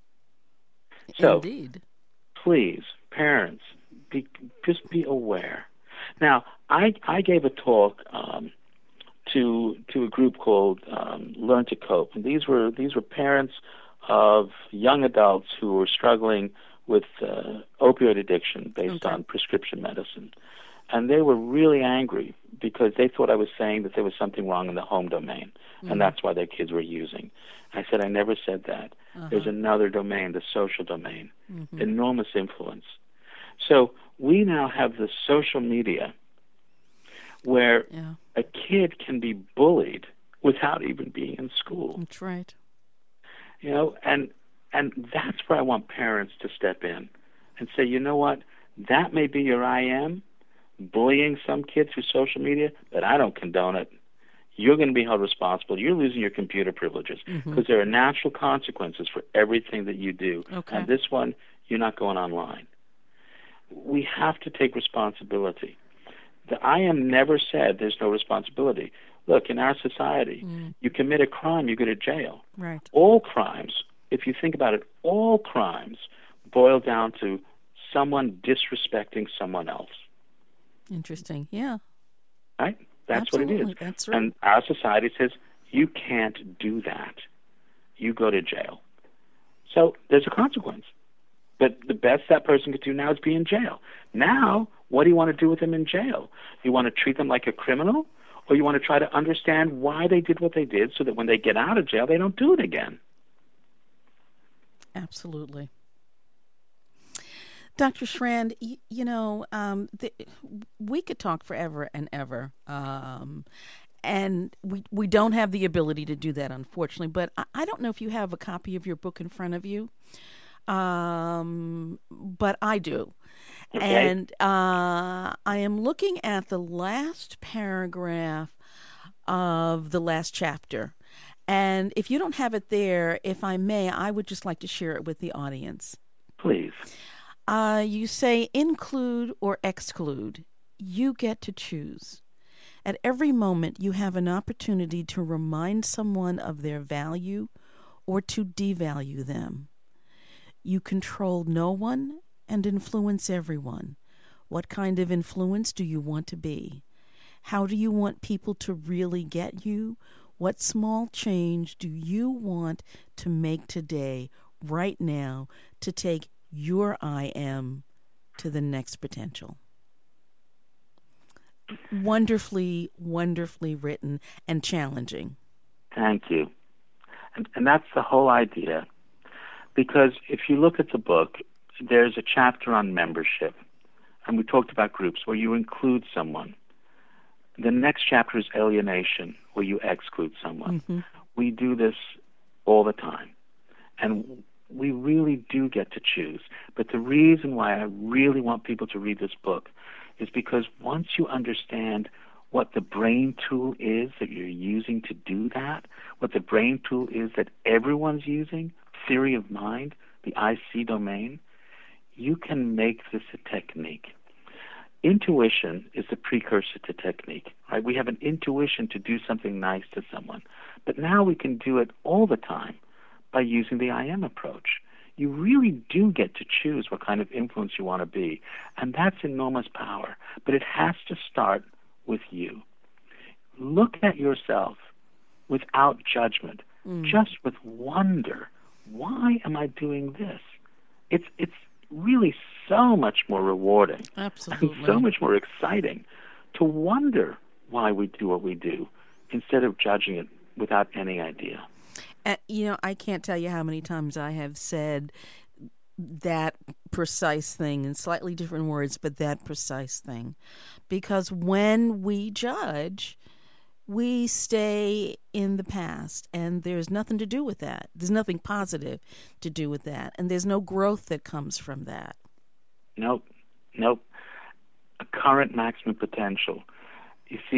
So, Indeed. Please, parents, be, just be aware. Now, I, I gave a talk um, to to a group called um, Learn to Cope, and these were these were parents of young adults who were struggling with uh, opioid addiction based Okay. on prescription medicine. And they were really angry because they thought I was saying that there was something wrong in the home domain, Mm-hmm. and that's why their kids were using. I said, I never said that. Uh-huh. There's another domain, the social domain, Mhm. enormous influence. So we now have the social media where Yeah, a kid can be bullied without even being in school. that's right. You know, and and that's where I want parents to step in and say, you know what, that may be your I am, bullying some kid through social media, but I don't condone it. You're going to be held responsible. You're losing your computer privileges because Mhm. there are natural consequences for everything that you do. Okay. And this one, you're not going online. We have to take responsibility. The I am never said there's no responsibility. Look, in our society, Mm. you commit a crime, you go to jail. Right. All crimes, if you think about it, all crimes boil down to someone disrespecting someone else, Interesting. Yeah. right? That's Absolutely. what it is. That's right. And our society says, you can't do that. You go to jail. So there's a consequence. But the best that person could do now is be in jail. Now, what do you want to do with them in jail? You want to treat them like a criminal? Or you want to try to understand why they did what they did so that when they get out of jail, they don't do it again? Absolutely. Doctor Shrand, you, you know, um, the, we could talk forever and ever, um, and we we don't have the ability to do that, unfortunately. But I, I don't know if you have a copy of your book in front of you, um, but I do. Okay. And uh, I am looking at the last paragraph of the last chapter. And if you don't have it there, if I may, I would just like to share it with the audience. Please. Uh, you say include or exclude. You get to choose. At every moment, you have an opportunity to remind someone of their value or to devalue them. You control no one and influence everyone. What kind of influence do you want to be? How do you want people to really get you? What small change do you want to make today, right now, to take your I am to the next potential? Wonderfully, wonderfully written and challenging. Thank you. And, and that's the whole idea. Because if you look at the book, there's a chapter on membership. And we talked about groups where you include someone. The next chapter is alienation, where you exclude someone. Mm-hmm. We do this all the time. And we really do get to choose. But the reason why I really want people to read this book is because once you understand what the brain tool is that you're using to do that, what the brain tool is that everyone's using, theory of mind, the I C domain, you can make this a technique. Intuition is the precursor to technique, right? We have an intuition to do something nice to someone. But now we can do it all the time by using the I am approach. You really do get to choose what kind of influence you want to be. And that's enormous power. But it has to start with you. Look at yourself without judgment, Mm. just with wonder. Why am I doing this? It's it's really so much more rewarding Absolutely. and so much more exciting to wonder why we do what we do instead of judging it without any idea. Uh, you know, I can't tell you how many times I have said that precise thing in slightly different words, but that precise thing. Because when we judge, we stay in the past, and there's nothing to do with that. There's nothing positive to do with that, and there's no growth that comes from that. Nope, nope. A current maximum potential. You see,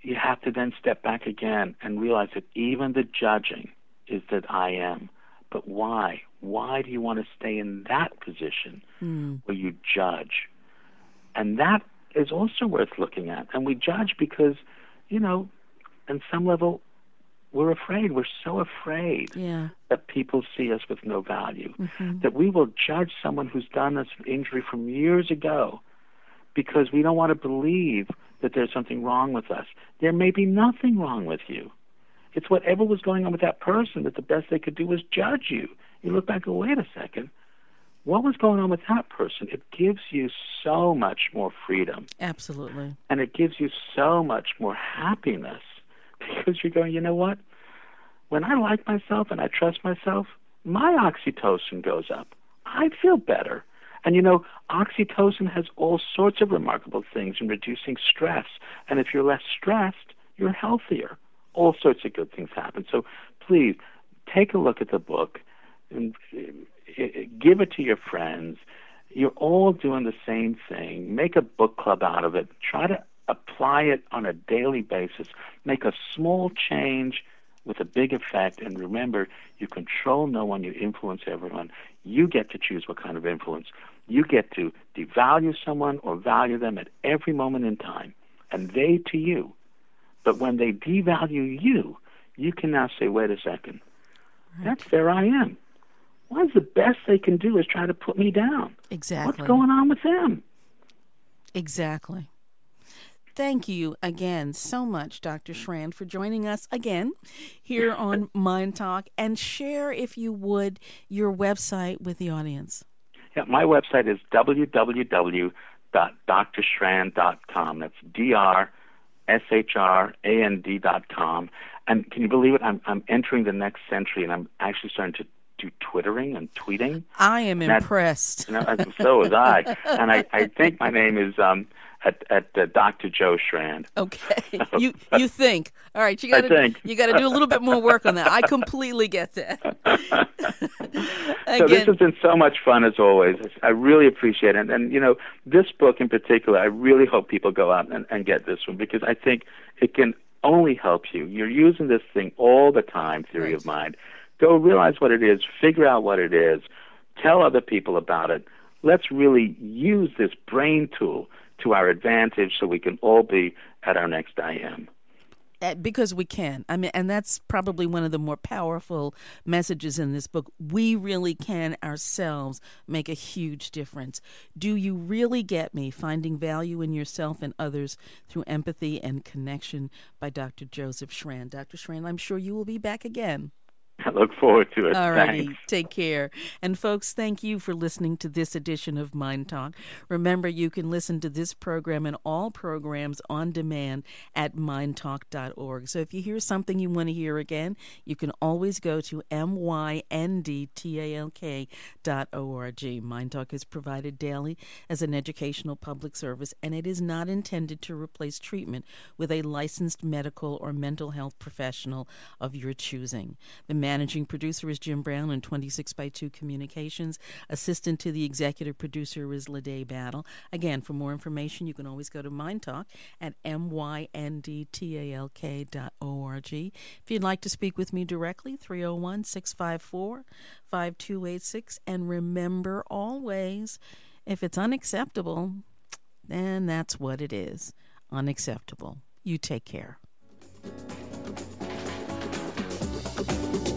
you have to then step back again and realize that even the judging is that I am. But why? Why do you want to stay in that position mm. where you judge? And that is also worth looking at. And we judge because, you know, on some level, we're afraid. We're so afraid yeah. that people see us with no value, mm-hmm. that we will judge someone who's done us an injury from years ago because we don't want to believe that there's something wrong with us. There may be nothing wrong with you. It's whatever was going on with that person that the best they could do was judge you. You look back and go, wait a second. What was going on with that person? It gives you so much more freedom. Absolutely. And it gives you so much more happiness because you're going, you know what? When I like myself and I trust myself, my oxytocin goes up. I feel better. And, you know, oxytocin has all sorts of remarkable things in reducing stress. And if you're less stressed, you're healthier. All sorts of good things happen. So please, take a look at the book and give it to your friends. You're all doing the same thing. Make a book club out of it. Try to apply it on a daily basis. Make a small change with a big effect. And remember, you control no one, you influence everyone. You get to choose what kind of influence. You get to devalue someone or value them at every moment in time, and they to you. But when they devalue you, you can now say, wait a second, right. That's there I am. What's the best they can do is try to put me down. Exactly. What's going on with them? Exactly. Thank you again so much, Doctor Schrand, for joining us again here on Mind Talk. And share, if you would, your website with the audience. Yeah, my website is w w w dot d r schrand dot com. That's D R S H R A N D dot com. And can you believe it? I'm, I'm entering the next century, and I'm actually starting to do Twittering and tweeting. I am and That, impressed. you know, so was I. And I, I think my name is um, at, at uh, Doctor Joe Schrand. Okay. You you think. All right. You gotta, I think. You got to do a little bit more work on that. I completely get that. So this has been so much fun, as always. I really appreciate it. And, and, you know, this book in particular, I really hope people go out and, and get this one, because I think it can only help you. You're using this thing all the time, theory right. of mind. Go realize what it is, figure out what it is, tell other people about it. Let's really use this brain tool to our advantage so we can all be at our next I am. Because we can. I mean, and that's probably one of the more powerful messages in this book. We really can ourselves make a huge difference. Do you really get me? Finding value in yourself and others through empathy and connection by Doctor Joseph Schrand. Doctor Schrand, I'm sure you will be back again. I look forward to it. All righty. Thanks. Take care. And folks, thank you for listening to this edition of Mind Talk. Remember, you can listen to this program and all programs on demand at mind talk dot org. So if you hear something you want to hear again, you can always go to M Y N D T A L K dot org. Mind Talk is provided daily as an educational public service, and it is not intended to replace treatment with a licensed medical or mental health professional of your choosing. The managing producer is Jim Brown and twenty-six by two Communications. Assistant to the executive producer is Lede Battle. Again, for more information, you can always go to Mind Talk at M Y N D T A L K dot org. If you'd like to speak with me directly, three oh one, six five four, five two eight six. And remember always, if it's unacceptable, then that's what it is. Unacceptable. You take care. Thank you.